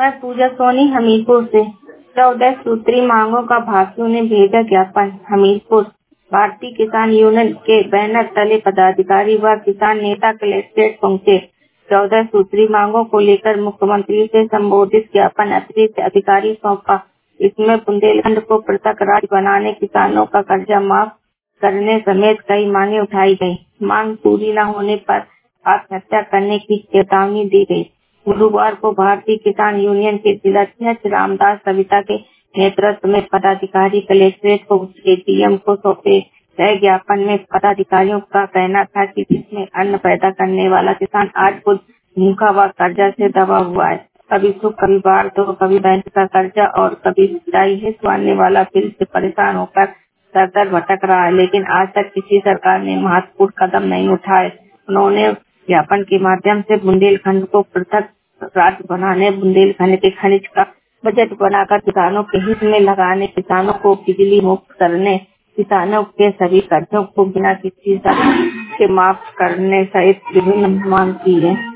मैं पूजा सोनी हमीरपुर से 14 सूत्री मांगों का भाकियों ने भेजा ज्ञापन। हमीरपुर भारतीय किसान यूनियन के बैनर तले पदाधिकारी व किसान नेता कलेक्ट्रेट पहुंचे। 14 सूत्री मांगों को लेकर मुख्यमंत्री से संबोधित ज्ञापन अतिरिक्त अधिकारी सौंपा। इसमें बुंदेलखंड को पृथक राज्य बनाने, किसानों का कर्जा माफ करने समेत कई मांगे उठाई गई। मांग पूरी न होने पर आत्महत्या करने की चेतावनी दी गई। गुरुवार को भारतीय किसान यूनियन के जिलाध्यक्ष रामदास सविता के नेतृत्व में पदाधिकारी कलेक्ट्रेट को एडीएम को सौंपे गए ज्ञापन में पदाधिकारियों का कहना था कि जिसमें अन्न पैदा करने वाला किसान आज खुद भूखा व कर्जा से दबा हुआ है। कभी सुख, कभी बाढ़, तो कभी बैंक का कर्जा और कभी सिंचाई हेतु आने वाला बिल से परेशान होकर दर दर भटक रहा है, लेकिन आज तक किसी सरकार ने महत्वपूर्ण कदम नहीं उठाए। उन्होंने ज्ञापन के माध्यम से बुंदेलखंड को पृथक राज्य बनाने, बुंदेलखंड के खनिज का बजट बनाकर किसानों के हित में लगाने, किसानों को बिजली मुक्त करने, किसानों के सभी कर्जों को बिना किसी शर्त के माफ करने सहित विभिन्न मांग की है।